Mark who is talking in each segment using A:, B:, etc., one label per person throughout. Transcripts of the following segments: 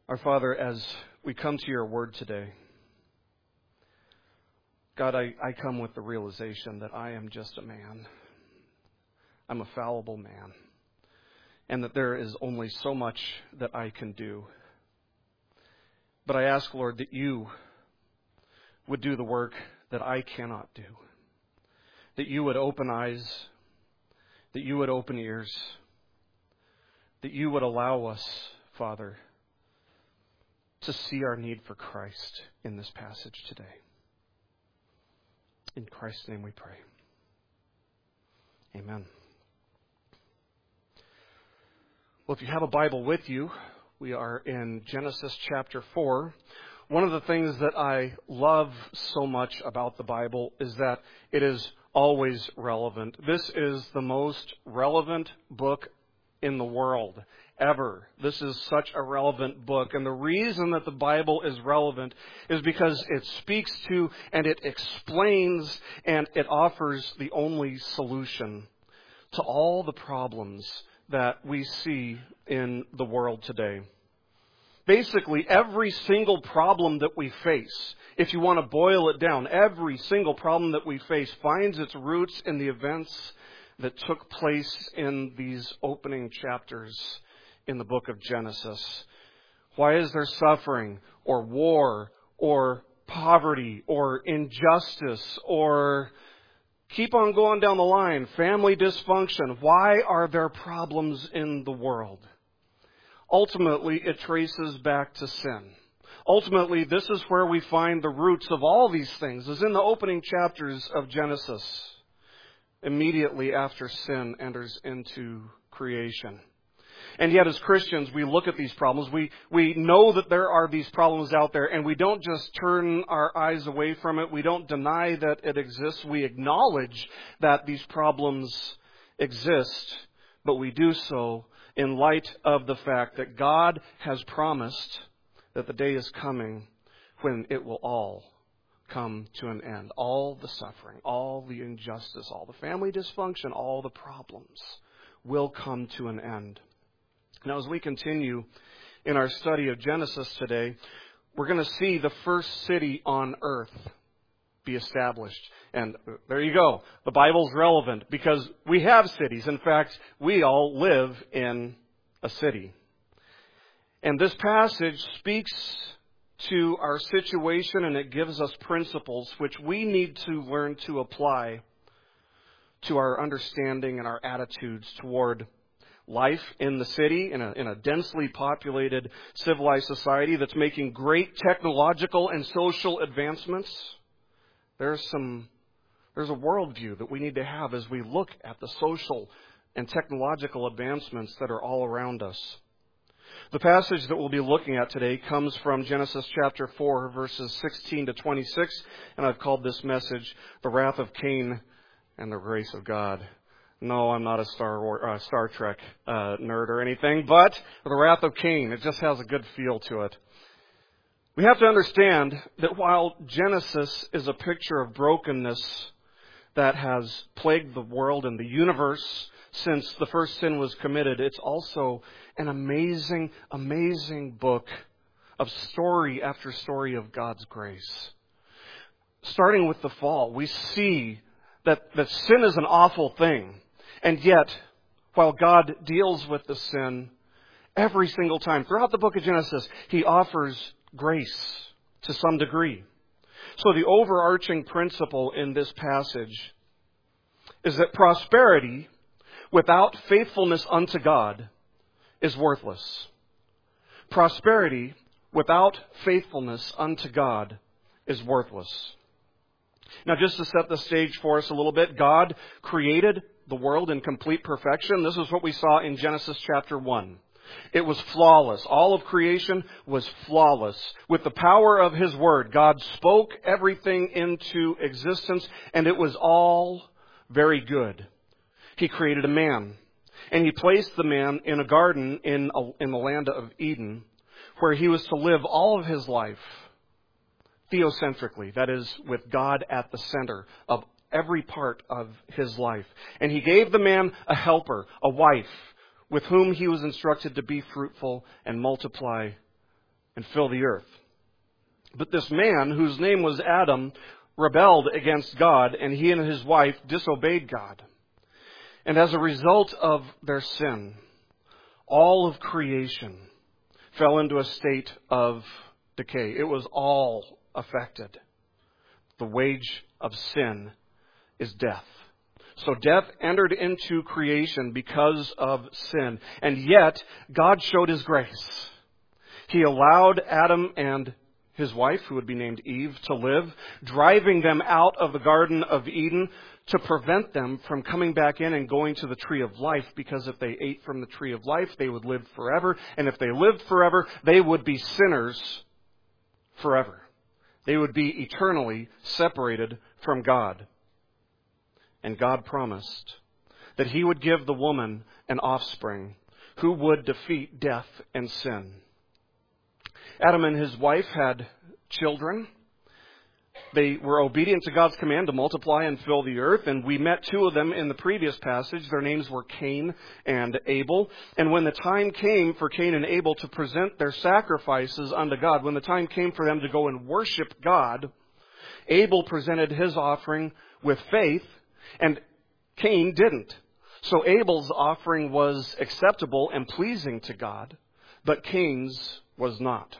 A: Our Father, as we come to your word today, God, I come with the realization that I am just a man. I'm a fallible man. And that there is only so much that I can do. But I ask, Lord, that you would do the work that I cannot do. That you would open eyes, that you would open ears, that you would allow us, Father, to see our need for Christ in this passage today. In Christ's name we pray. Amen. Well, if you have a Bible with you, we are in Genesis chapter 4. One of the things that I love so much about the Bible is that it is always relevant. This is the most relevant book in the world ever. This is such a relevant book. And the reason that the Bible is relevant is because it speaks to and it explains and it offers the only solution to all the problems that we see in the world today. Basically, every single problem that we face, if you want to boil it down, every single problem that we face finds its roots in the events that took place in these opening chapters in the book of Genesis. Why is there suffering or war or poverty or injustice or keep on going down the line, family dysfunction? Why are there problems in the world? Ultimately, it traces back to sin. Ultimately, this is where we find the roots of all these things, is in the opening chapters of Genesis, immediately after sin enters into creation. And yet, as Christians, we look at these problems. We know that there are these problems out there, and we don't just turn our eyes away from it. We don't deny that it exists. We acknowledge that these problems exist, but we do so in light of the fact that God has promised that the day is coming when it will all come to an end. All the suffering, all the injustice, all the family dysfunction, all the problems will come to an end. Now, as we continue in our study of Genesis today, we're going to see the first city on earth be established. And there you go. The Bible's relevant because we have cities. In fact, we all live in a city. And this passage speaks to our situation, and it gives us principles which we need to learn to apply to our understanding and our attitudes toward life in the city, in a densely populated, civilized society that's making great technological and social advancements. There's a worldview that we need to have as we look at the social and technological advancements that are all around us. The passage that we'll be looking at today comes from Genesis chapter 4, verses 16 to 26, and I've called this message, The Wrath of Cain and the Grace of God. No, I'm not a Star Trek nerd or anything, but The Wrath of Cain, it just has a good feel to it. We have to understand that while Genesis is a picture of brokenness that has plagued the world and the universe since the first sin was committed, it's also an amazing, amazing book of story after story of God's grace. Starting with the fall, we see that sin is an awful thing. And yet, while God deals with the sin every single time, throughout the book of Genesis, He offers grace to some degree. So the overarching principle in this passage is that prosperity without faithfulness unto God is worthless. Prosperity without faithfulness unto God is worthless. Now, just to set the stage for us a little bit, God created the world in complete perfection. This is what we saw in Genesis chapter 1. It was flawless. All of creation was flawless. With the power of His Word, God spoke everything into existence, and it was all very good. He created a man, and He placed the man in a garden in the land of Eden, where he was to live all of his life theocentrically, that is, with God at the center of every part of his life. And He gave the man a helper, a wife, with whom he was instructed to be fruitful and multiply and fill the earth. But this man, whose name was Adam, rebelled against God, and he and his wife disobeyed God. And as a result of their sin, all of creation fell into a state of decay. It was all affected. The wage of sin is death. So death entered into creation because of sin. And yet, God showed His grace. He allowed Adam and his wife, who would be named Eve, to live, driving them out of the Garden of Eden to prevent them from coming back in and going to the tree of life, because if they ate from the tree of life, they would live forever. And if they lived forever, they would be sinners forever. They would be eternally separated from God. And God promised that He would give the woman an offspring who would defeat death and sin. Adam and his wife had children. They were obedient to God's command to multiply and fill the earth, and we met two of them in the previous passage. Their names were Cain and Abel. And when the time came for Cain and Abel to present their sacrifices unto God, when the time came for them to go and worship God, Abel presented his offering with faith, and Cain didn't. So Abel's offering was acceptable and pleasing to God, but Cain's was not.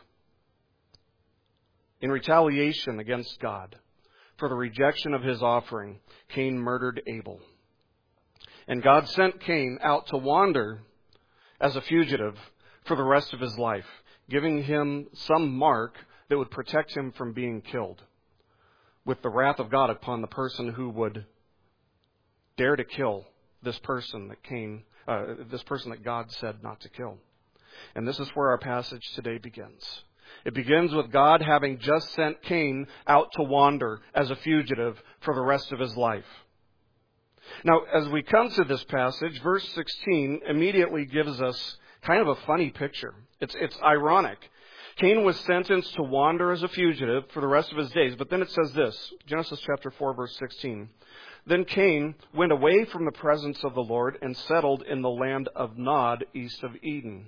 A: In retaliation against God for the rejection of his offering, Cain murdered Abel. And God sent Cain out to wander as a fugitive for the rest of his life, giving him some mark that would protect him from being killed, with the wrath of God upon the person who would dare to kill this person that God said not to kill. And this is where our passage today begins. It begins with God having just sent Cain out to wander as a fugitive for the rest of his life. Now, as we come to this passage, verse 16 immediately gives us kind of a funny picture. It's ironic. Cain was sentenced to wander as a fugitive for the rest of his days, but then it says this, Genesis chapter 4, verse 16. Then Cain went away from the presence of the Lord and settled in the land of Nod, east of Eden.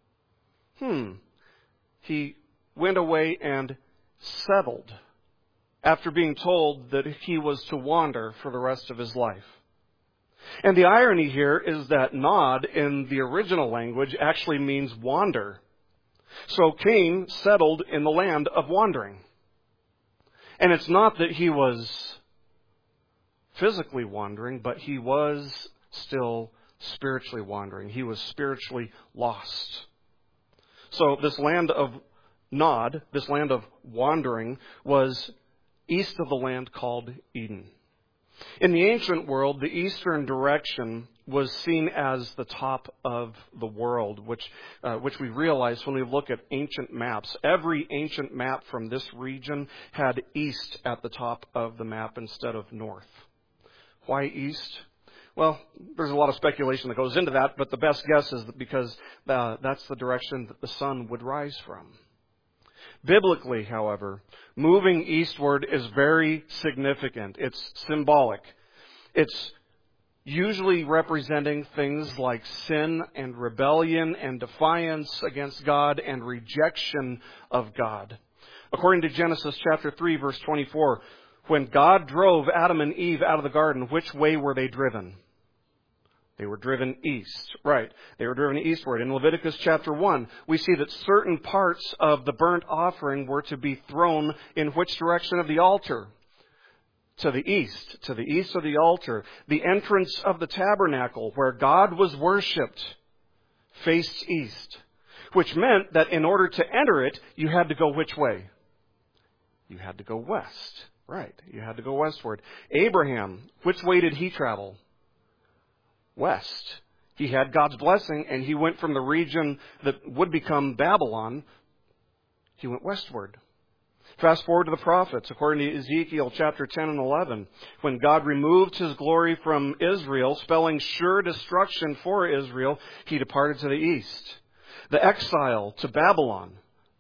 A: He went away and settled after being told that he was to wander for the rest of his life. And the irony here is that Nod in the original language actually means wander. So Cain settled in the land of wandering. And it's not that he was physically wandering, but he was still spiritually wandering. He was spiritually lost. So this land of Nod, this land of wandering, was east of the land called Eden. In the ancient world, the eastern direction was seen as the top of the world, which we realize when we look at ancient maps. Every ancient map from this region had east at the top of the map instead of north. Why east? Well, there's a lot of speculation that goes into that, but the best guess is that because that's the direction that the sun would rise from. Biblically, however, moving eastward is very significant. It's symbolic. It's usually representing things like sin and rebellion and defiance against God and rejection of God. According to Genesis chapter 3, verse 24, when God drove Adam and Eve out of the garden, which way were they driven? They were driven east. Right. They were driven eastward. In Leviticus chapter 1, we see that certain parts of the burnt offering were to be thrown in which direction of the altar? To the east of the altar. The entrance of the tabernacle, where God was worshipped, faced east. Which meant that in order to enter it, you had to go which way? You had to go west. Right. You had to go westward. Abraham, which way did he travel? West. He had God's blessing, and he went from the region that would become Babylon. He went westward. Fast forward to the prophets, according to Ezekiel chapter 10 and 11, when God removed His glory from Israel, spelling sure destruction for Israel, He departed to the east. The exile to Babylon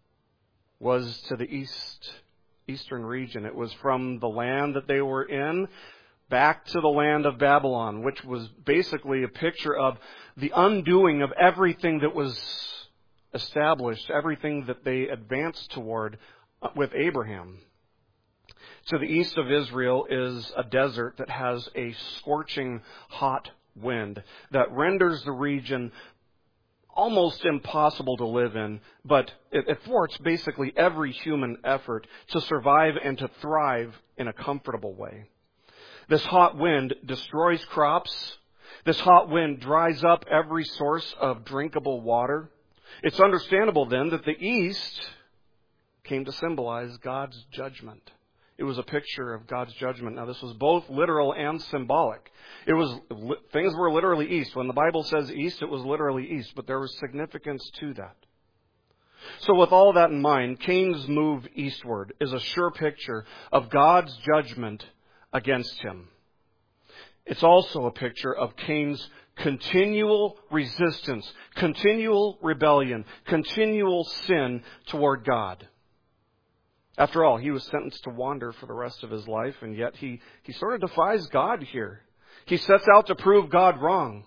A: was to the eastern region. It was from the land that they were in back to the land of Babylon, which was basically a picture of the undoing of everything that was established everything that they advanced toward with Abraham. To the east of Israel is a desert that has a scorching hot wind that renders the region almost impossible to live in, but it thwarts basically every human effort to survive and to thrive in a comfortable way. This hot wind destroys crops. This hot wind dries up every source of drinkable water. It's understandable then that the east came to symbolize God's judgment. It was a picture of God's judgment. Now, this was both literal and symbolic. Things were literally east. When the Bible says east, it was literally east, but there was significance to that. So with all that in mind, Cain's move eastward is a sure picture of God's judgment against him. It's also a picture of Cain's continual resistance, continual rebellion, continual sin toward God. After all, he was sentenced to wander for the rest of his life, and yet he sort of defies God here. He sets out to prove God wrong,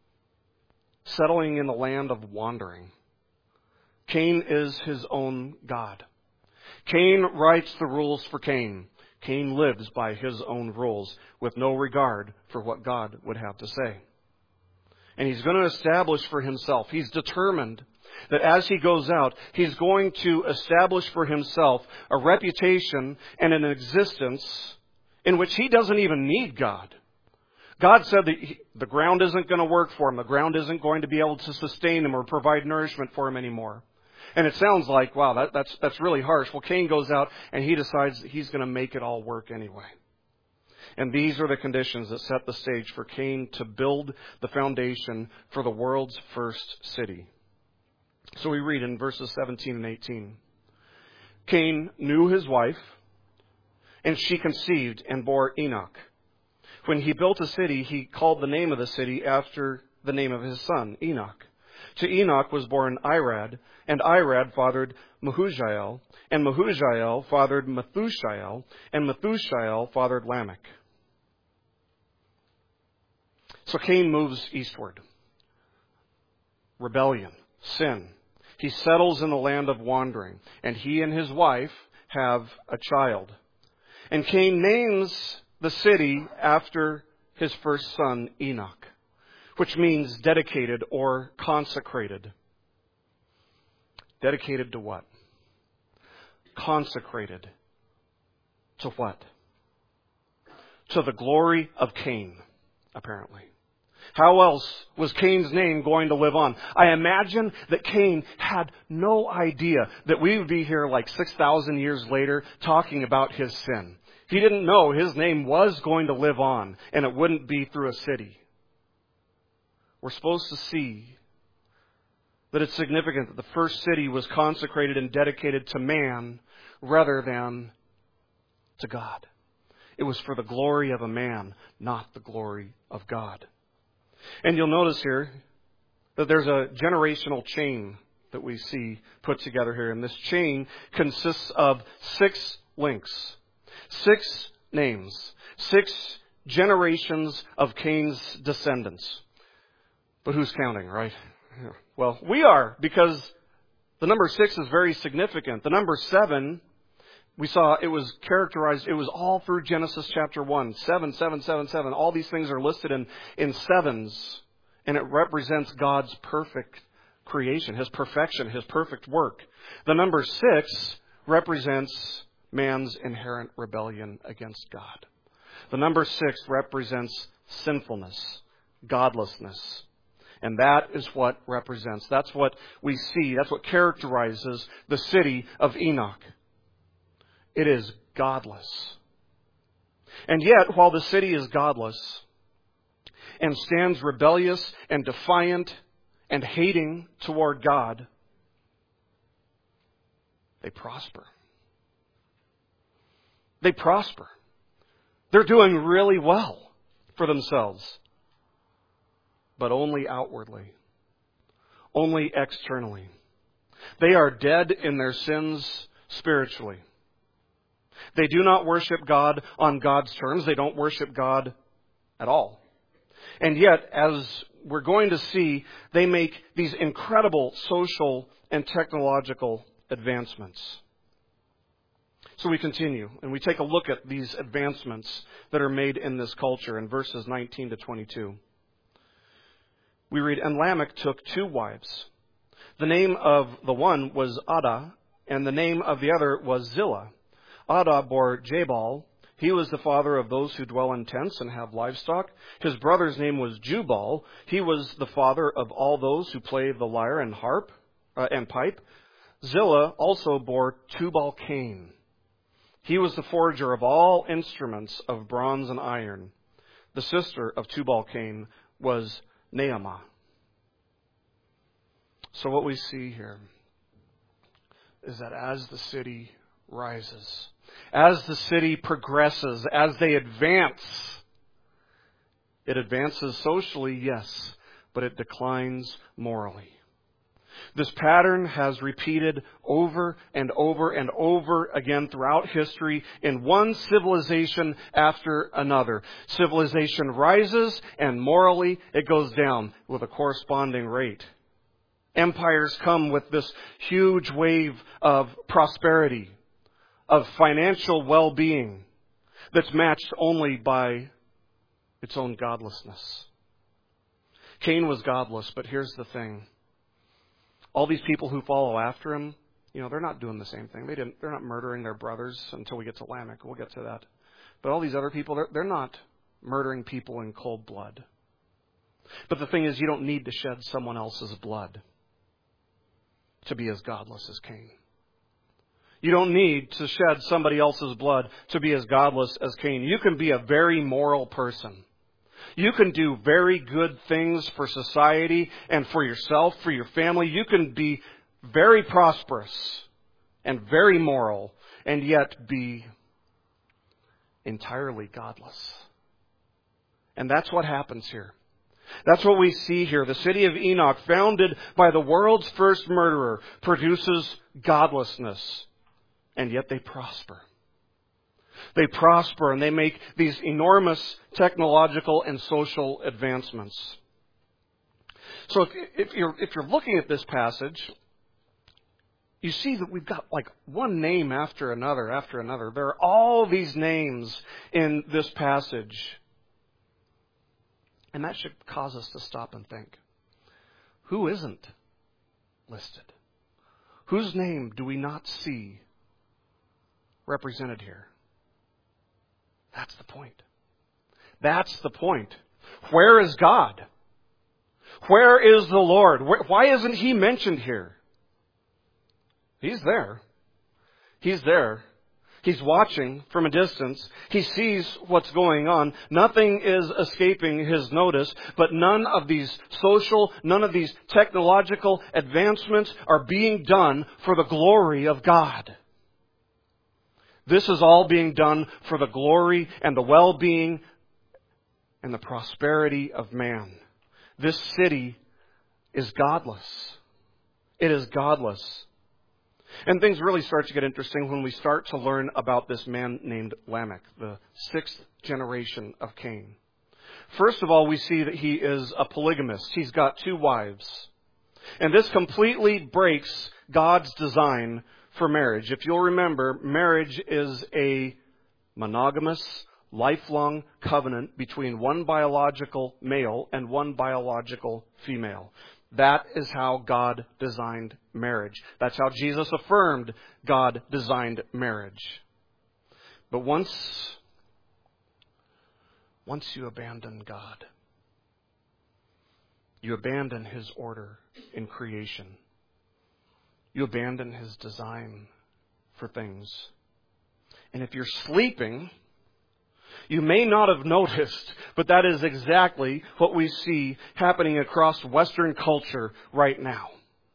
A: settling in the land of wandering. Cain is his own God. Cain writes the rules for Cain. Cain lives by his own rules with no regard for what God would have to say. And he's going to establish for himself, he's determined that as he goes out, he's going to establish for himself a reputation and an existence in which he doesn't even need God. God said that the ground isn't going to work for him. The ground isn't going to be able to sustain him or provide nourishment for him anymore. And it sounds like, wow, that's really harsh. Well, Cain goes out and he decides that he's going to make it all work anyway. And these are the conditions that set the stage for Cain to build the foundation for the world's first city. So we read in verses 17 and 18. Cain knew his wife, and she conceived and bore Enoch. When he built a city, he called the name of the city after the name of his son, Enoch. To Enoch was born Irad, and Irad fathered Mehujael, and Mehujael fathered Methushael, and Methushael fathered Lamech. So Cain moves eastward. Rebellion, sin. He settles in the land of wandering, and he and his wife have a child. And Cain names the city after his first son, Enoch, which means dedicated or consecrated. Dedicated to what? Consecrated to what? To the glory of Cain, apparently. How else was Cain's name going to live on? I imagine that Cain had no idea that we would be here like 6,000 years later talking about his sin. He didn't know his name was going to live on, and it wouldn't be through a city. We're supposed to see that it's significant that the first city was consecrated and dedicated to man rather than to God. It was for the glory of a man, not the glory of God. And you'll notice here that there's a generational chain that we see put together here. And this chain consists of 6 links, 6 names, 6 generations of Cain's descendants. But who's counting, right? Well, we are, because the number 6 is very significant. The number 7, we saw it was characterized, it was all through Genesis chapter 1. 7, 7, 7, 7. All these things are listed in sevens. And it represents God's perfect creation, His perfection, His perfect work. The number 6 represents man's inherent rebellion against God. The number 6 represents sinfulness, godlessness. And that is what represents, that's what we see, that's what characterizes the city of Enoch. It is godless. And yet, while the city is godless and stands rebellious and defiant and hating toward God, they prosper. They prosper. They're doing really well for themselves, but only outwardly, only externally. They are dead in their sins spiritually. They do not worship God on God's terms. They don't worship God at all. And yet, as we're going to see they make these incredible social and technological advancements. So we continue, and we take a look at these advancements that are made in this culture in verses 19 to 22. We read, "And Lamech took 2 wives. The name of the one was Adah, and the name of the other was Zillah. Adah bore Jabal. He was the father of those who dwell in tents and have livestock. His brother's name was Jubal. He was the father of all those who play the lyre and harp and pipe. Zillah also bore Tubal-Cain. He was the forger of all instruments of bronze and iron. The sister of Tubal-Cain was Naamah." So what we see here is that as the city rises, as the city progresses, as they advance, it advances socially, yes, but it declines morally. This pattern has repeated over and over and over again throughout history in one civilization after another. Civilization rises, and morally it goes down with a corresponding rate. Empires come with this huge wave of prosperity, of financial well-being that's matched only by its own godlessness. Cain was godless, but here's the thing. All these people who follow after him, they're not doing the same thing. They're not murdering their brothers until we get to Lamech. We'll get to that. But all these other people, they're not murdering people in cold blood. But the thing is, you don't need to shed someone else's blood to be as godless as Cain. You don't need to shed somebody else's blood to be as godless as Cain. You can be a very moral person. You can do very good things for society and for yourself, for your family. You can be very prosperous and very moral and yet be entirely godless. And that's what happens here. That's what we see here. The city of Enoch, founded by the world's first murderer, produces godlessness, and yet they prosper. They prosper and they make these enormous technological and social advancements. So if you're looking at this passage, you see that we've got like one name after another after another. There are all these names in this passage. And that should cause us to stop and think, who isn't listed? Whose name do we not see represented here? That's the point. That's the point. Where is God? Where is the Lord? Why isn't He mentioned here? He's there. He's there. He's watching from a distance. He sees what's going on. Nothing is escaping His notice, but none of these social, none of these technological advancements are being done for the glory of God. This is all being done for the glory and the well-being and the prosperity of man. This city is godless. It is godless. And things really start to get interesting when we start to learn about this man named Lamech, the 6th generation of Cain. First of all, we see that he is a polygamist. He's got 2 wives. And this completely breaks God's design for marriage. If you'll remember, marriage is a monogamous, lifelong covenant between one biological male and one biological female. That is how God designed marriage. That's how Jesus affirmed God designed marriage. But once you abandon God, you abandon His order in creation. You abandon His design for things. And if you're sleeping, you may not have noticed, but that is exactly what we see happening across Western culture right now.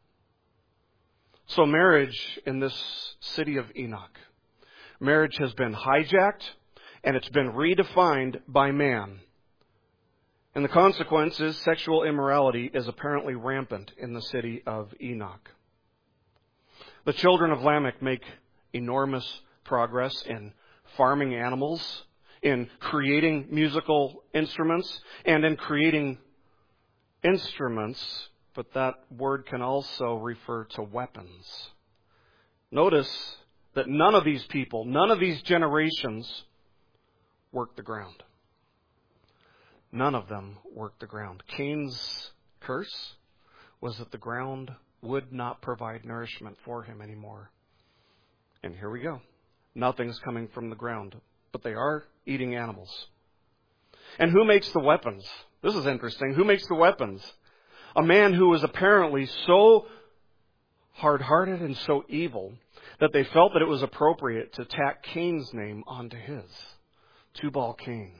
A: So marriage in this city of Enoch, marriage has been hijacked and it's been redefined by man. And the consequence is sexual immorality is apparently rampant in the city of Enoch. The children of Lamech make enormous progress in farming animals, in creating musical instruments, and in creating instruments, but that word can also refer to weapons. Notice that none of these people, none of these generations worked the ground. None of them worked the ground. Cain's curse was that the ground would not provide nourishment for him anymore. And here we go. Nothing's coming from the ground, but they are eating animals. And who makes the weapons? This is interesting. Who makes the weapons? A man who was apparently so hard-hearted and so evil that they felt that it was appropriate to tack Cain's name onto his. Tubal-Cain.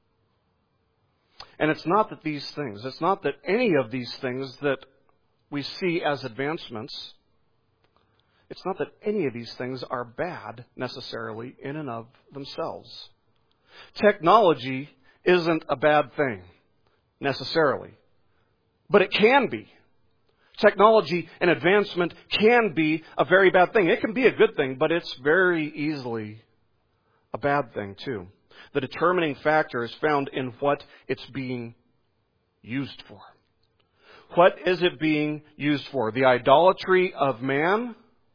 A: And it's not that any of these things that we see as advancements, it's not that any of these things are bad necessarily in and of themselves. Technology isn't a bad thing necessarily, but it can be. Technology and advancement can be a very bad thing. It can be a good thing, but it's very easily a bad thing too. The determining factor is found in what it's being used for. What is it being used for? The idolatry of man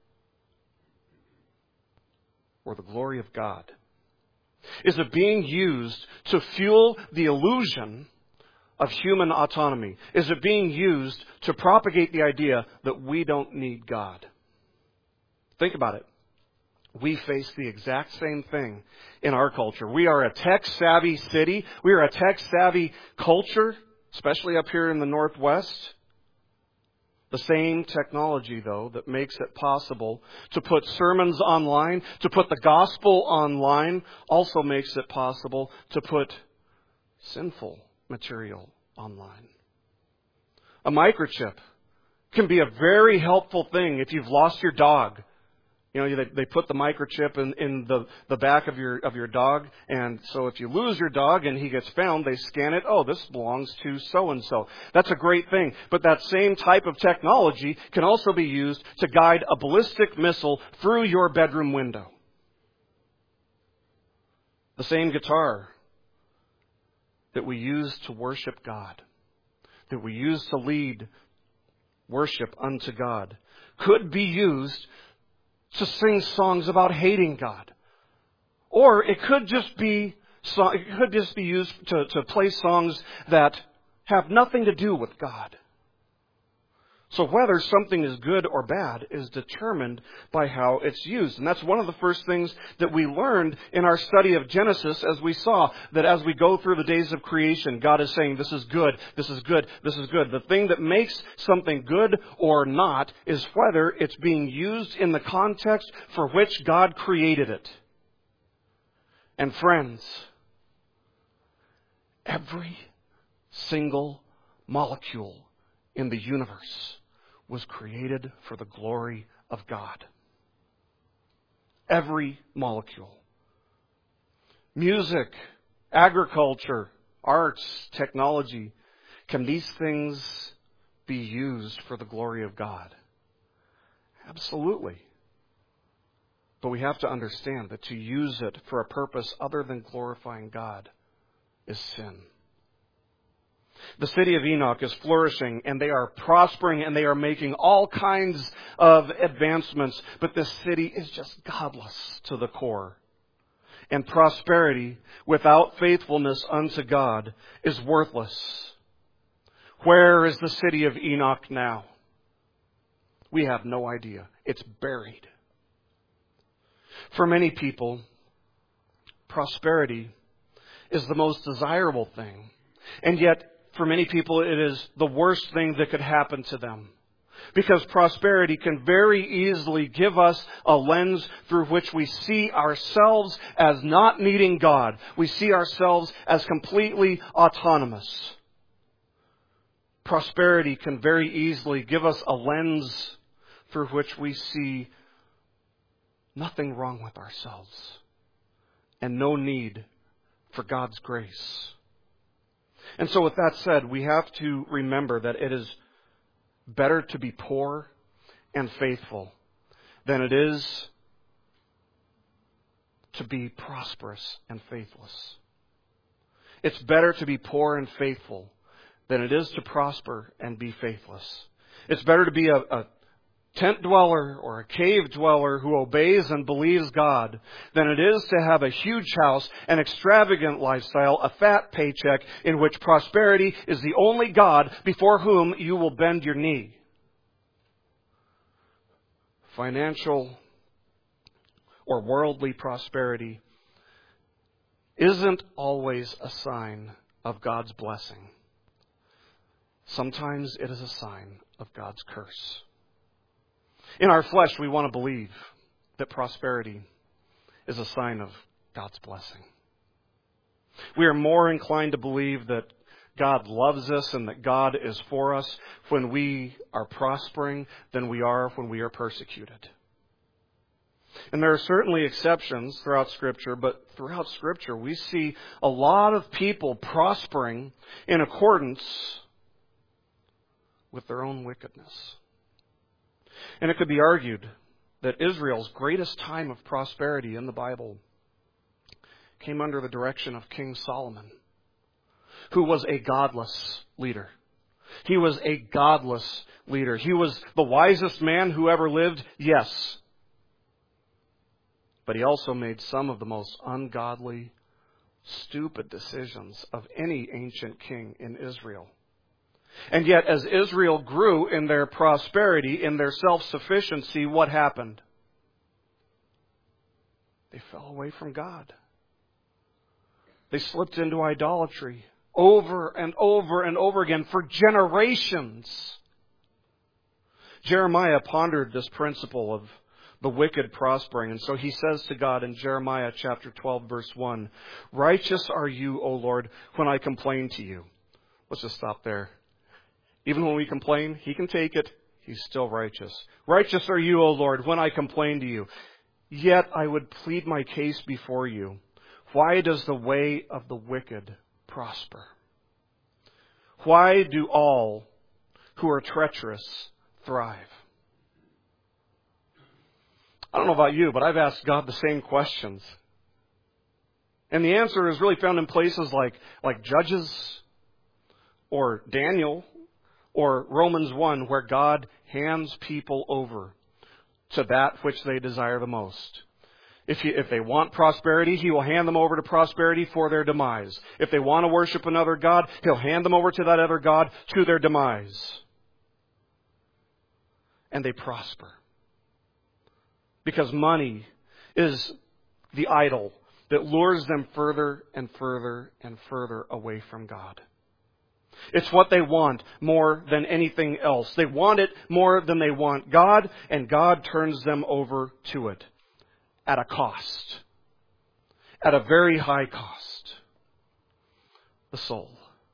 A: or the glory of God? Is it being used to fuel the illusion of human autonomy? Is it being used to propagate the idea that we don't need God? Think about it. We face the exact same thing in our culture. We are a tech-savvy city. We are a tech-savvy culture, especially up here in the Northwest. The same technology, though, that makes it possible to put sermons online, to put the gospel online, also makes it possible to put sinful material online. A microchip can be a very helpful thing if you've lost your dog. You know, they put the microchip in the back of your dog, and so if you lose your dog and he gets found, they scan it. Oh, this belongs to so-and-so. That's a great thing. But that same type of technology can also be used to guide a ballistic missile through your bedroom window. The same guitar that we use to worship God, that we use to lead worship unto God, could be used to sing songs about hating God. Or it could just be used to play songs that have nothing to do with God. So whether something is good or bad is determined by how it's used. And that's one of the first things that we learned in our study of Genesis, as we saw that as we go through the days of creation, God is saying, this is good, this is good, this is good. The thing that makes something good or not is whether it's being used in the context for which God created it. And friends, every single molecule in the universe was created for the glory of God. Every molecule. Music, agriculture, arts, technology. Can these things be used for the glory of God? Absolutely. But we have to understand that to use it for a purpose other than glorifying God is sin. The city of Enoch is flourishing, and they are prospering, and they are making all kinds of advancements. But this city is just godless to the core. And prosperity without faithfulness unto God is worthless. Where is the city of Enoch now? We have no idea. It's buried. For many people, prosperity is the most desirable thing. And yet, for many people, it is the worst thing that could happen to them. Because prosperity can very easily give us a lens through which we see ourselves as not needing God. We see ourselves as completely autonomous. Prosperity can very easily give us a lens through which we see nothing wrong with ourselves and no need for God's grace. And so with that said, we have to remember that it is better to be poor and faithful than it is to be prosperous and faithless. It's better to be poor and faithful than it is to prosper and be faithless. It's better to be a tent dweller or a cave dweller who obeys and believes God than it is to have a huge house, an extravagant lifestyle, a fat paycheck in which prosperity is the only God before whom you will bend your knee. Financial or worldly prosperity isn't always a sign of God's blessing. Sometimes it is a sign of God's curse. In our flesh, we want to believe that prosperity is a sign of God's blessing. We are more inclined to believe that God loves us and that God is for us when we are prospering than we are when we are persecuted. And there are certainly exceptions throughout Scripture, but throughout Scripture we see a lot of people prospering in accordance with their own wickedness. And it could be argued that Israel's greatest time of prosperity in the Bible came under the direction of King Solomon, who was a godless leader. He was a godless leader. He was the wisest man who ever lived, yes. But he also made some of the most ungodly, stupid decisions of any ancient king in Israel. And yet, as Israel grew in their prosperity, in their self-sufficiency, what happened? They fell away from God. They slipped into idolatry over and over and over again for generations. Jeremiah pondered this principle of the wicked prospering. And so he says to God in Jeremiah chapter 12, verse 1, "Righteous are you, O Lord, when I complain to you." Let's just stop there. Even when we complain, He can take it. He's still righteous. Righteous are you, O Lord, when I complain to you. Yet I would plead my case before you. Why does the way of the wicked prosper? Why do all who are treacherous thrive? I don't know about you, but I've asked God the same questions. And the answer is really found in places like Judges or Daniel or Romans 1, where God hands people over to that which they desire the most. If they want prosperity, He will hand them over to prosperity for their demise. If they want to worship another god, He'll hand them over to that other god to their demise. And they prosper. Because money is the idol that lures them further and further and further away from God. It's what they want more than anything else. They want it more than they want God, and God turns them over to it at a cost, at a very high cost. The soul.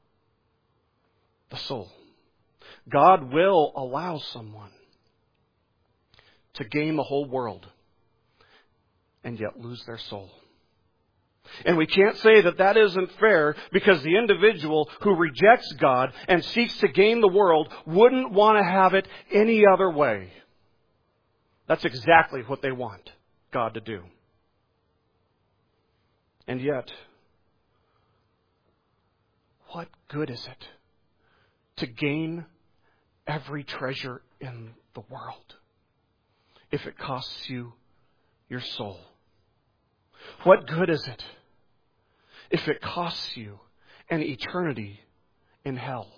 A: The soul. God will allow someone to gain the whole world and yet lose their soul. And we can't say that that isn't fair, because the individual who rejects God and seeks to gain the world wouldn't want to have it any other way. That's exactly what they want God to do. And yet, what good is it to gain every treasure in the world if it costs you your soul? What good is it if it costs you an eternity in hell?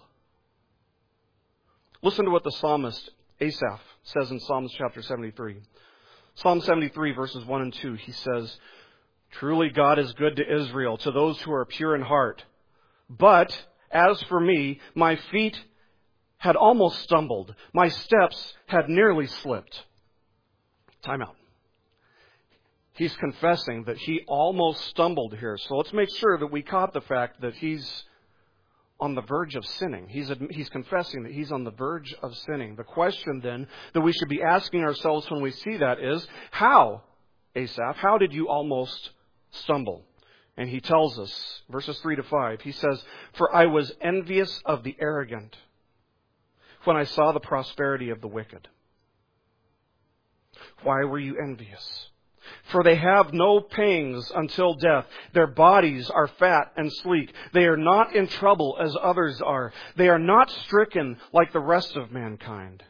A: Listen to what the psalmist Asaph says in Psalms chapter 73. Psalm 73 verses 1 and 2, he says, "Truly God is good to Israel, to those who are pure in heart. But as for me, my feet had almost stumbled. My steps had nearly slipped." Time out. He's confessing that he almost stumbled here. So let's make sure that we caught the fact that he's on the verge of sinning. He's confessing that he's on the verge of sinning. The question then that we should be asking ourselves when we see that is, how, Asaph, how did you almost stumble? And he tells us, verses 3 to 5, he says, "For I was envious of the arrogant when I saw the prosperity of the wicked." Why were you envious? For they have no pangs until death. Their bodies are fat and sleek. They are not in trouble as others are. They are not stricken like the rest of mankind.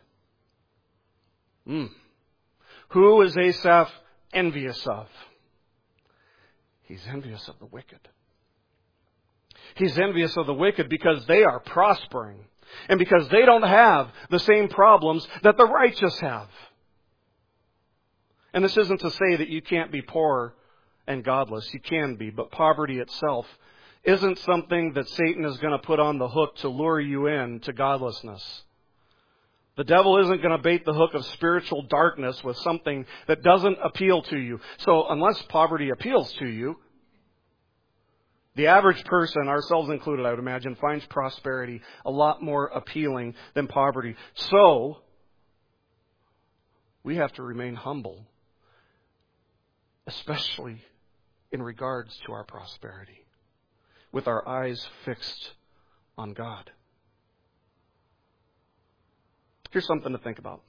A: Who is Asaph envious of? He's envious of the wicked. He's envious of the wicked because they are prospering and because they don't have the same problems that the righteous have. And this isn't to say that you can't be poor and godless. You can be, but poverty itself isn't something that Satan is going to put on the hook to lure you in to godlessness. The devil isn't going to bait the hook of spiritual darkness with something that doesn't appeal to you. So unless poverty appeals to you, the average person, ourselves included, I would imagine, finds prosperity a lot more appealing than poverty. So we have to remain humble, especially in regards to our prosperity, with our eyes fixed on God. Here's something to think about.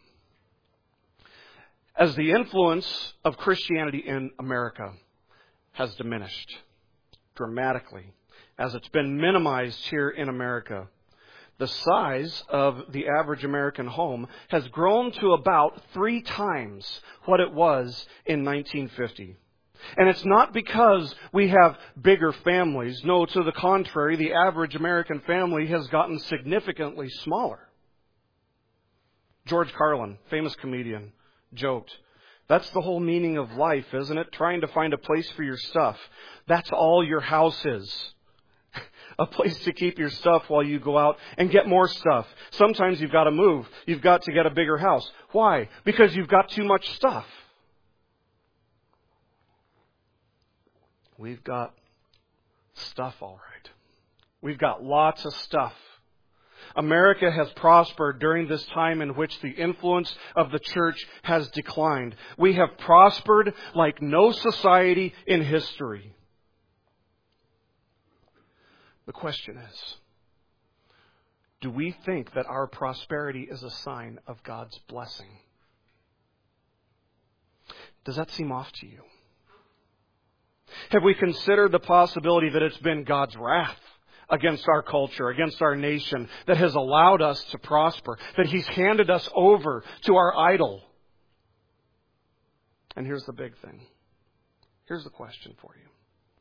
A: As the influence of Christianity in America has diminished dramatically, as it's been minimized here in America, the size of the average American home has grown to about 3 times what it was in 1950. And it's not because we have bigger families. No, to the contrary, the average American family has gotten significantly smaller. George Carlin, famous comedian, joked, "That's the whole meaning of life, isn't it? Trying to find a place for your stuff. That's all your house is. A place to keep your stuff while you go out and get more stuff. Sometimes you've got to move. You've got to get a bigger house. Why? Because you've got too much stuff." We've got stuff, all right. We've got lots of stuff. America has prospered during this time in which the influence of the church has declined. We have prospered like no society in history. The question is, do we think that our prosperity is a sign of God's blessing? Does that seem off to you? Have we considered the possibility that it's been God's wrath against our culture, against our nation, that has allowed us to prosper, that He's handed us over to our idol? And here's the big thing. Here's the question for you.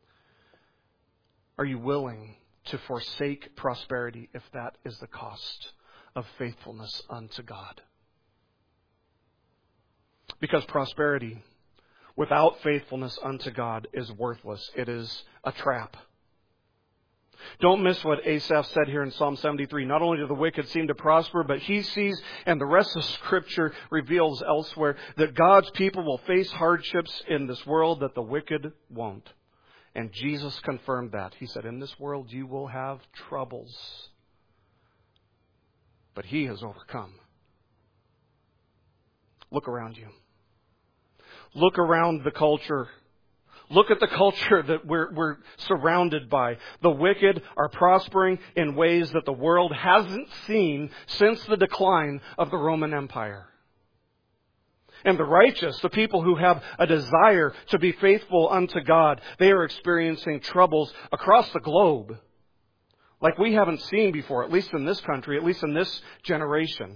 A: Are you willing to forsake prosperity if that is the cost of faithfulness unto God? Because prosperity without faithfulness unto God is worthless. It is a trap. Don't miss what Asaph said here in Psalm 73. Not only do the wicked seem to prosper, but he sees, and the rest of Scripture reveals elsewhere, that God's people will face hardships in this world that the wicked won't. And Jesus confirmed that. He said, "In this world you will have troubles, but He has overcome." Look around you. Look around the culture. Look at the culture that we're surrounded by. The wicked are prospering in ways that the world hasn't seen since the decline of the Roman Empire. And the righteous, the people who have a desire to be faithful unto God, they are experiencing troubles across the globe like we haven't seen before, at least in this country, at least in this generation.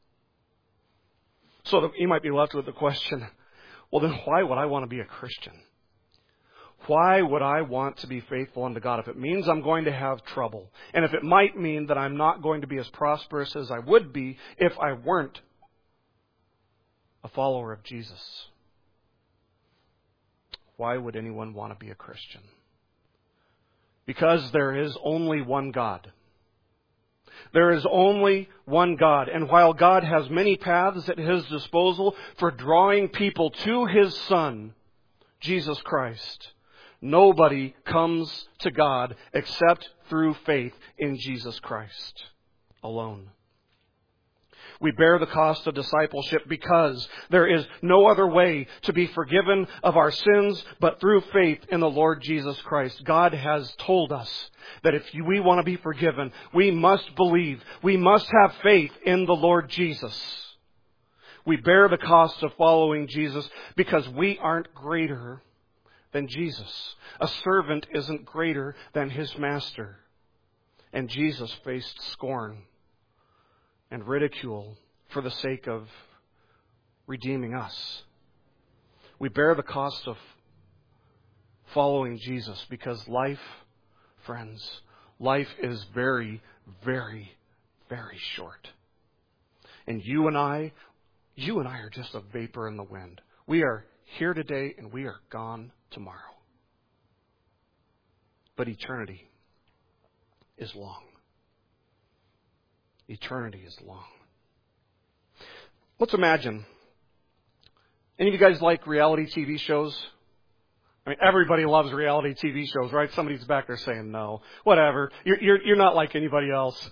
A: So you might be left with the question, well, then why would I want to be a Christian? Why would I want to be faithful unto God if it means I'm going to have trouble? And if it might mean that I'm not going to be as prosperous as I would be if I weren't a follower of Jesus? Why would anyone want to be a Christian? Because there is only one God. There is only one God. And while God has many paths at His disposal for drawing people to His Son, Jesus Christ, nobody comes to God except through faith in Jesus Christ alone. We bear the cost of discipleship because there is no other way to be forgiven of our sins but through faith in the Lord Jesus Christ. God has told us that if we want to be forgiven, we must believe. We must have faith in the Lord Jesus. We bear the cost of following Jesus because we aren't greater than Jesus. A servant isn't greater than his master. And Jesus faced scorn and ridicule for the sake of redeeming us. We bear the cost of following Jesus because life, friends, life is very, very, very short. And you and I are just a vapor in the wind. We are here today and we are gone tomorrow. But eternity is long. Eternity is long. Let's imagine. Any of you guys like reality TV shows? I mean, everybody loves reality TV shows, right? Somebody's back there saying no. Whatever. You're not like anybody else.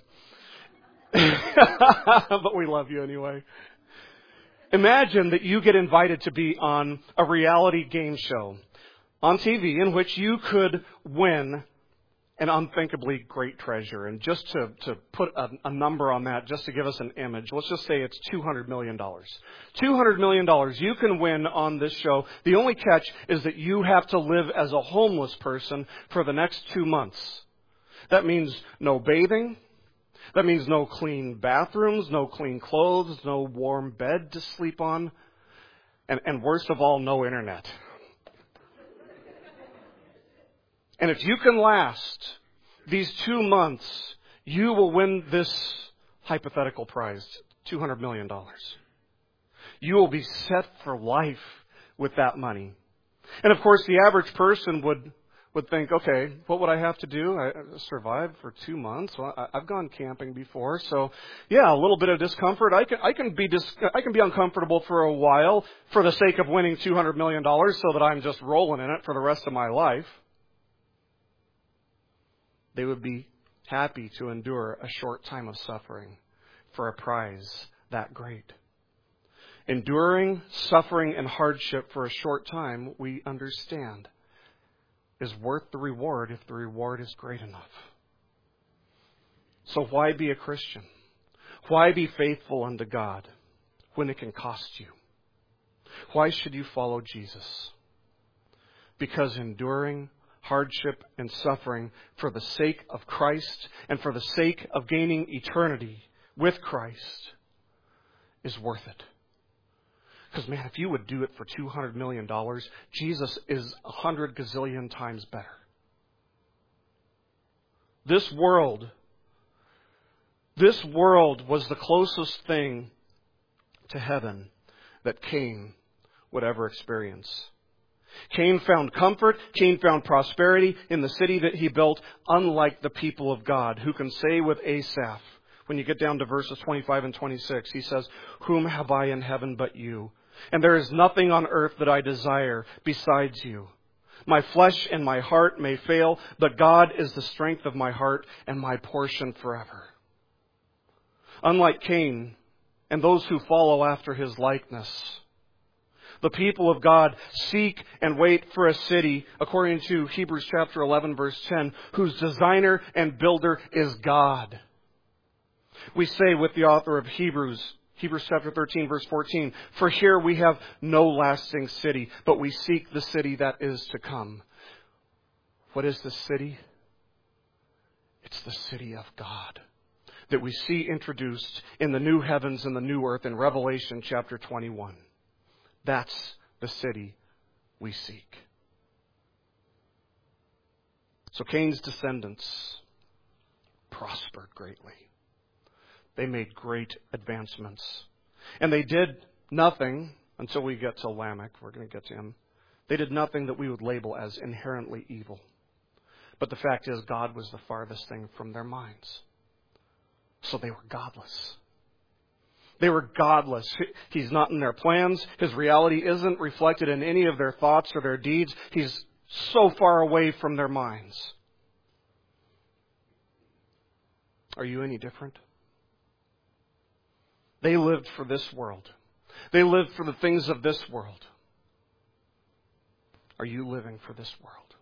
A: But we love you anyway. Imagine that you get invited to be on a reality game show on TV in which you could win an unthinkably great treasure. And just to put a number on that, just to give us an image, let's just say it's $200 million. $200 million you can win on this show. The only catch is that you have to live as a homeless person for the next 2 months. That means no bathing. That means no clean bathrooms, no clean clothes, no warm bed to sleep on, and worst of all, no internet. And if you can last these 2 months, you will win this hypothetical prize, $200 million. You will be set for life with that money. And of course, the average person would think, okay, what would I have to do? I survive for 2 months. Well, I've gone camping before, so yeah, a little bit of discomfort. I can be uncomfortable for a while for the sake of winning $200 million, so that I'm just rolling in it for the rest of my life. They would be happy to endure a short time of suffering for a prize that great. Enduring suffering and hardship for a short time, we understand, is worth the reward if the reward is great enough. So why be a Christian? Why be faithful unto God when it can cost you? Why should you follow Jesus? Because enduring hardship and suffering for the sake of Christ and for the sake of gaining eternity with Christ is worth it. Because, man, if you would do it for $200 million, Jesus is 100 gazillion times better. This world was the closest thing to heaven that Cain would ever experience. Cain found comfort, Cain found prosperity in the city that he built, unlike the people of God, who can say with Asaph, when you get down to verses 25 and 26, he says, "Whom have I in heaven but you? And there is nothing on earth that I desire besides you. My flesh and my heart may fail, but God is the strength of my heart and my portion forever." Unlike Cain and those who follow after his likeness, the people of God seek and wait for a city, according to Hebrews chapter 11, verse 10, whose designer and builder is God. We say with the author of Hebrews chapter 13, verse 14, "For here we have no lasting city, but we seek the city that is to come." What is the city? It's the city of God that we see introduced in the new heavens and the new earth in Revelation chapter 21. That's the city we seek. So Cain's descendants prospered greatly. They made great advancements. And they did nothing until we get to Lamech. We're going to get to him. They did nothing that we would label as inherently evil. But the fact is, God was the farthest thing from their minds. So they were godless. They were godless. He's not in their plans. His reality isn't reflected in any of their thoughts or their deeds. He's so far away from their minds. Are you any different? They lived for this world. They lived for the things of this world. Are you living for this world?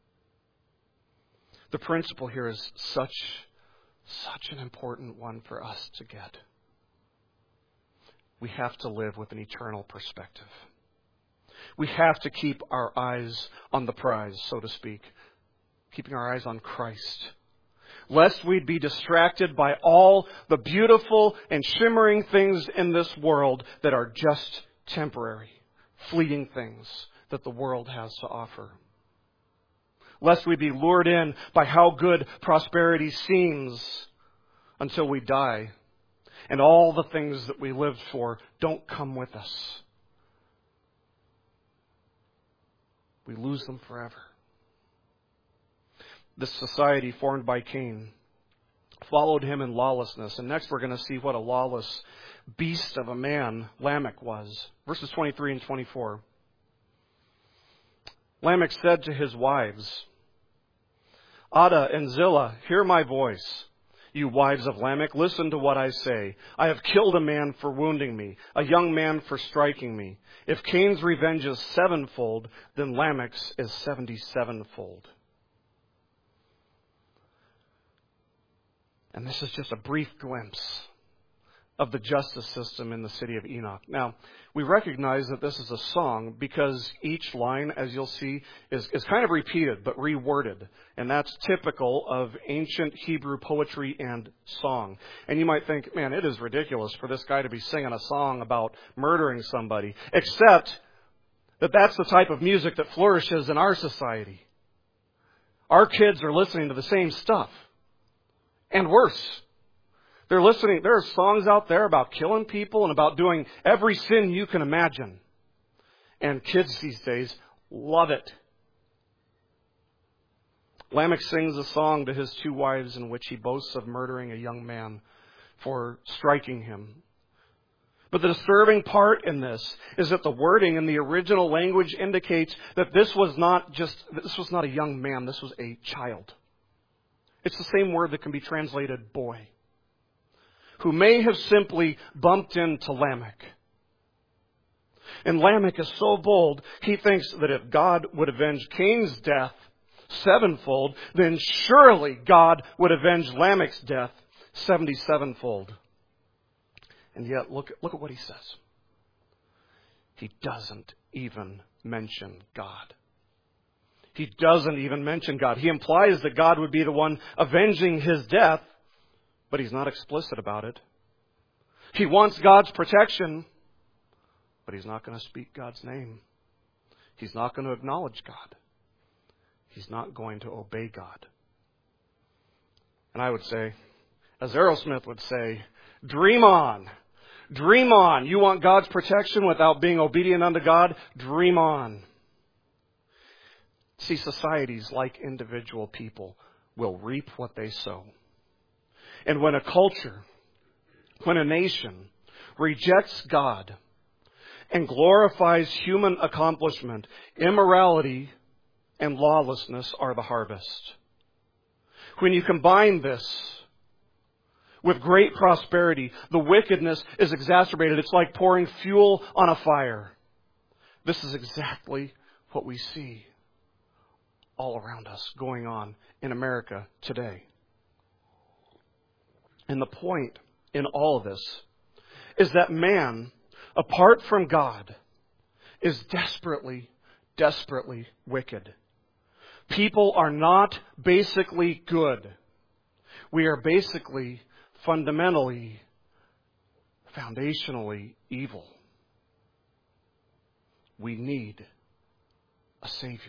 A: The principle here is such an important one for us to get. we have to live with an eternal perspective. We have to keep our eyes on the prize, so to speak, keeping our eyes on Christ, lest we be distracted by all the beautiful and shimmering things in this world that are just temporary, fleeting things that the world has to offer. Lest we be lured in by how good prosperity seems until we die, and all the things that we lived for don't come with us. We lose them forever. This society formed by Cain followed him in lawlessness. And next we're going to see what a lawless beast of a man Lamech was. Verses 23 and 24. Lamech said to his wives, Adah and Zillah, hear my voice. You wives of Lamech, listen to what I say. I have killed a man for wounding me, a young man for striking me. If Cain's revenge is sevenfold, then Lamech's is 77-fold. And this is just a brief glimpse of the justice system in the city of Enoch. Now, we recognize that this is a song because each line, as you'll see, is kind of repeated but reworded. And that's typical of ancient Hebrew poetry and song. And you might think, man, it is ridiculous for this guy to be singing a song about murdering somebody. Except that that's the type of music that flourishes in our society. Our kids are listening to the same stuff. And worse. They're listening. There are songs out there about killing people and about doing every sin you can imagine. And kids these days love it. Lamech sings a song to his two wives in which he boasts of murdering a young man for striking him. But the disturbing part in this is that the wording in the original language indicates that this was not a young man, this was a child. It's the same word that can be translated boy, who may have simply bumped into Lamech. And Lamech is so bold, he thinks that if God would avenge Cain's death sevenfold, then surely God would avenge Lamech's death 77-fold. And yet, look at what he says. He doesn't even mention God. He doesn't even mention God. He implies that God would be the one avenging his death, but he's not explicit about it. He wants God's protection, but he's not going to speak God's name. He's not going to acknowledge God. He's not going to obey God. And I would say, as Aerosmith would say, dream on. Dream on. You want God's protection without being obedient unto God? Dream on. See, societies, like individual people, will reap what they sow. And when a culture, when a nation rejects God and glorifies human accomplishment, immorality and lawlessness are the harvest. When you combine this with great prosperity, the wickedness is exacerbated. It's like pouring fuel on a fire. This is exactly what we see all around us going on in America today. And the point in all of this is that man, apart from God, is desperately, desperately wicked. People are not basically good. We are basically, fundamentally, foundationally evil. We need a Savior.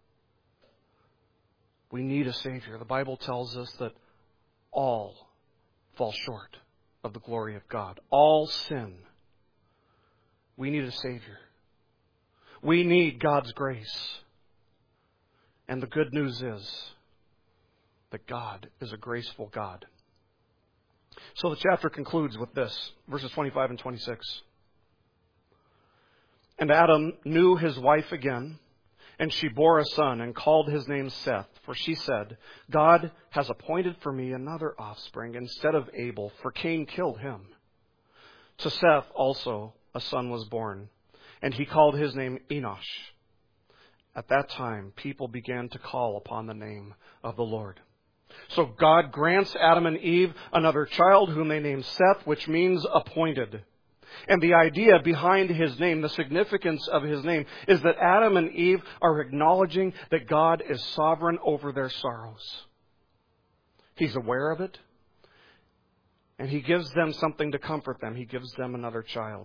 A: We need a Savior. The Bible tells us that all fall short of the glory of God. All sin. We need a Savior. We need God's grace. And the good news is that God is a graceful God. So the chapter concludes with this, verses 25 and 26. And Adam knew his wife again, and she bore a son and called his name Seth. For she said, God has appointed for me another offspring instead of Abel, for Cain killed him. To Seth also a son was born, and he called his name Enosh. At that time, people began to call upon the name of the Lord. So God grants Adam and Eve another child whom they name Seth, which means appointed. And the idea behind his name, the significance of his name, is that Adam and Eve are acknowledging that God is sovereign over their sorrows. He's aware of it. And he gives them something to comfort them. He gives them another child.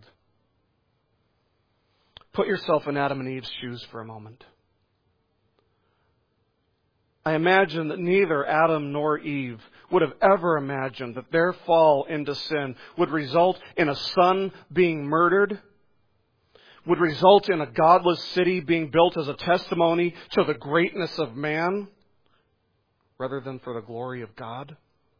A: Put yourself in Adam and Eve's shoes for a moment. I imagine that neither Adam nor Eve would have ever imagined that their fall into sin would result in a son being murdered, would result in a godless city being built as a testimony to the greatness of man, rather than for the glory of God.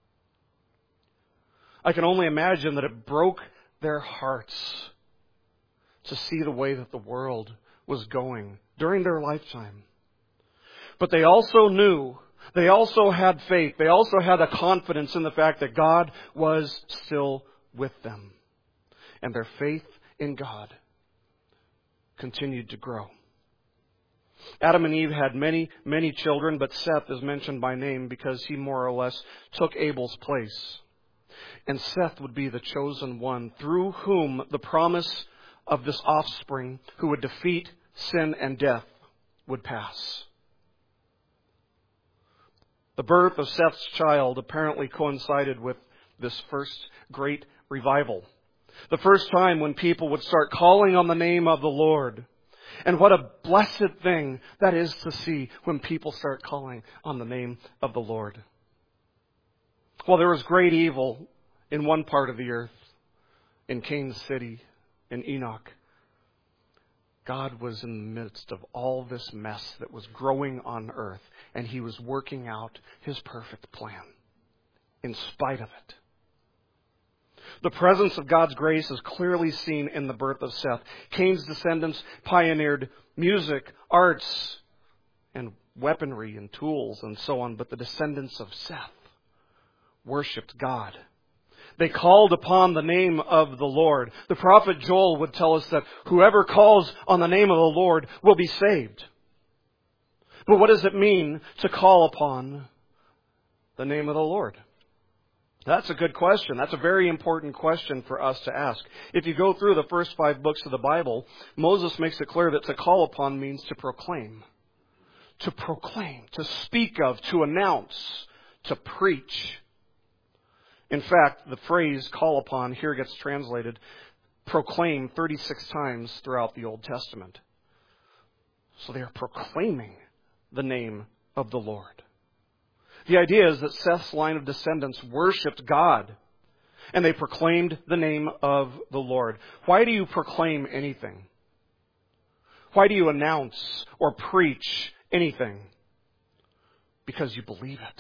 A: I can only imagine that it broke their hearts to see the way that the world was going during their lifetime. But they also knew, they also had faith, they also had a confidence in the fact that God was still with them. And their faith in God continued to grow. Adam and Eve had many, many children, but Seth is mentioned by name because he more or less took Abel's place. And Seth would be the chosen one through whom the promise of this offspring who would defeat sin and death would pass. The birth of Seth's child apparently coincided with this first great revival. The first time when people would start calling on the name of the Lord. And what a blessed thing that is to see when people start calling on the name of the Lord. Well, there was great evil in one part of the earth, in Cain's city, in Enoch. God was in the midst of all this mess that was growing on earth, and he was working out his perfect plan in spite of it. The presence of God's grace is clearly seen in the birth of Seth. Cain's descendants pioneered music, arts, and weaponry and tools and so on, but the descendants of Seth worshipped God. They called upon the name of the Lord. The prophet Joel would tell us that whoever calls on the name of the Lord will be saved. But what does it mean to call upon the name of the Lord? That's a good question. That's a very important question for us to ask. If you go through the first 5 books of the Bible, Moses makes it clear that to call upon means to proclaim. To proclaim, to speak of, to announce, to preach. In fact, the phrase call upon here gets translated proclaim 36 times throughout the Old Testament. So they are proclaiming the name of the Lord. The idea is that Seth's line of descendants worshipped God, and they proclaimed the name of the Lord. Why do you proclaim anything? Why do you announce or preach anything? Because you believe it.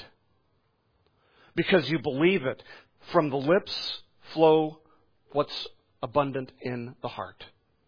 A: Because you believe it. From the lips flow what's abundant in the heart.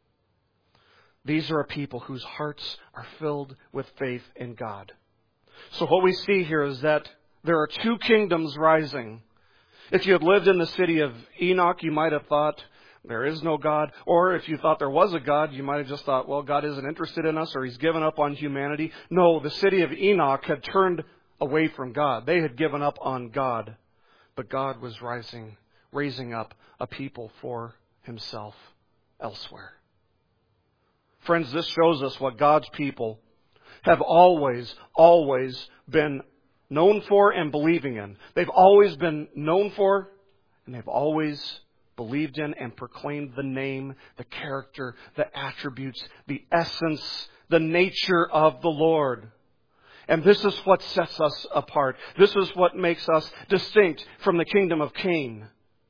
A: These are a people whose hearts are filled with faith in God. So what we see here is that there are 2 kingdoms rising. If you had lived in the city of Enoch, you might have thought there is no God. Or if you thought there was a God, you might have just thought, well, God isn't interested in us or he's given up on humanity. No, the city of Enoch had turned away from God. They had given up on God. But God was raising up a people for himself elsewhere. Friends, this shows us what God's people have always been known for and believing in. They've always been known for, and they've always believed in and proclaimed the name, the character, the attributes, the essence, the nature of the Lord. And this is what sets us apart. This is what makes us distinct from the kingdom of Cain.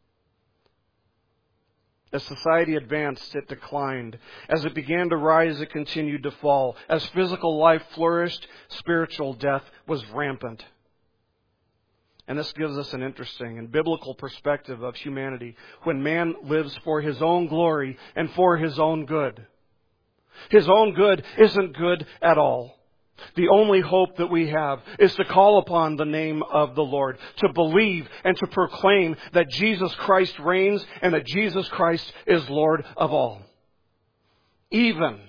A: As society advanced, it declined. As it began to rise, it continued to fall. As physical life flourished, spiritual death was rampant. And this gives us an interesting and biblical perspective of humanity when man lives for his own glory and for his own good. His own good isn't good at all. The only hope that we have is to call upon the name of the Lord, to believe and to proclaim that Jesus Christ reigns and that Jesus Christ is Lord of all. Even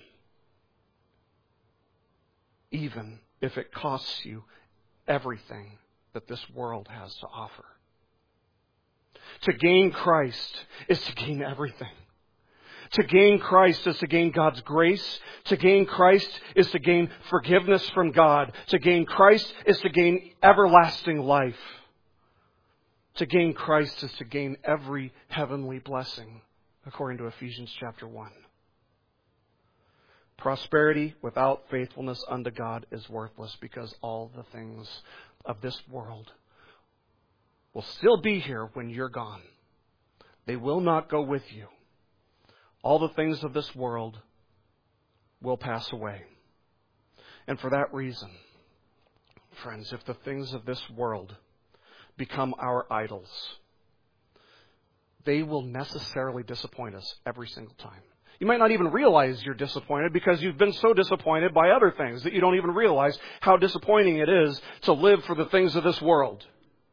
A: if it costs you everything that this world has to offer. To gain Christ is to gain everything. To gain Christ is to gain God's grace. To gain Christ is to gain forgiveness from God. To gain Christ is to gain everlasting life. To gain Christ is to gain every heavenly blessing, according to Ephesians chapter 1. Prosperity without faithfulness unto God is worthless, because all the things of this world will still be here when you're gone. They will not go with you. All the things of this world will pass away. And for that reason, friends, if the things of this world become our idols, they will necessarily disappoint us every single time. You might not even realize you're disappointed because you've been so disappointed by other things that you don't even realize how disappointing it is to live for the things of this world.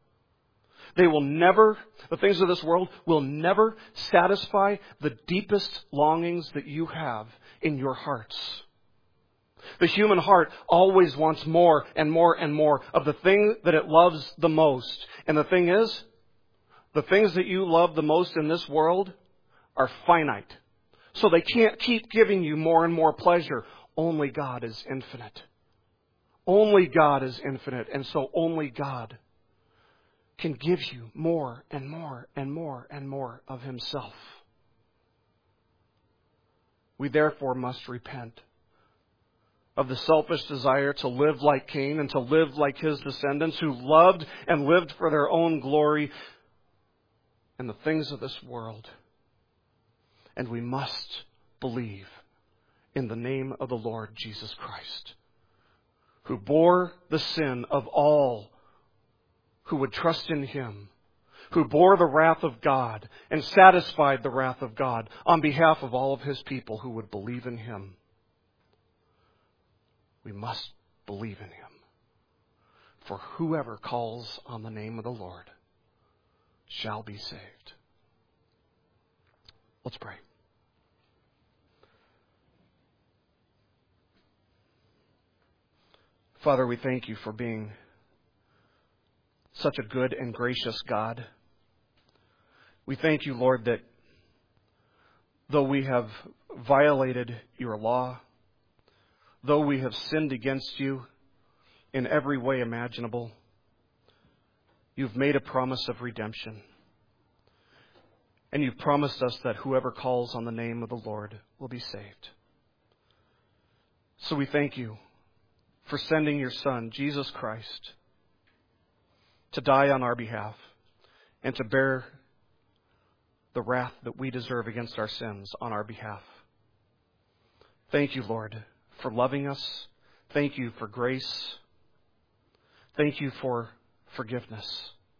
A: The things of this world will never satisfy the deepest longings that you have in your hearts. The human heart always wants more and more and more of the thing that it loves the most. And the thing is, the things that you love the most in this world are finite. So they can't keep giving you more and more pleasure. Only God is infinite. Only God is infinite. And so only God can give you more and more and more and more of Himself. We therefore must repent of the selfish desire to live like Cain and to live like his descendants who loved and lived for their own glory and the things of this world. And we must believe in the name of the Lord Jesus Christ, who bore the sin of all who would trust in Him, who bore the wrath of God and satisfied the wrath of God on behalf of all of His people who would believe in Him. We must believe in Him. For whoever calls on the name of the Lord shall be saved. Let's pray. Father, we thank You for being such a good and gracious God. We thank You, Lord, that though we have violated Your law, though we have sinned against You in every way imaginable, You've made a promise of redemption. And You've promised us that whoever calls on the name of the Lord will be saved. So we thank You for sending Your Son, Jesus Christ, to die on our behalf and to bear the wrath that we deserve against our sins on our behalf. Thank You, Lord, for loving us. Thank You for grace. Thank You for forgiveness.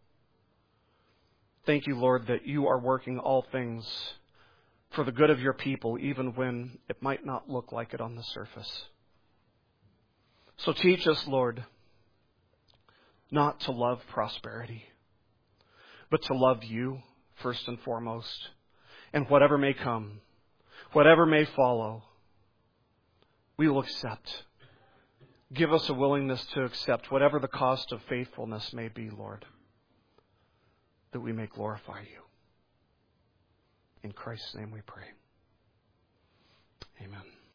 A: Thank You, Lord, that You are working all things for the good of Your people, even when it might not look like it on the surface. So teach us, Lord, not to love prosperity, but to love You first and foremost. And whatever may come, whatever may follow, we will accept. Give us a willingness to accept whatever the cost of faithfulness may be, Lord, that we may glorify You. In Christ's name we pray. Amen.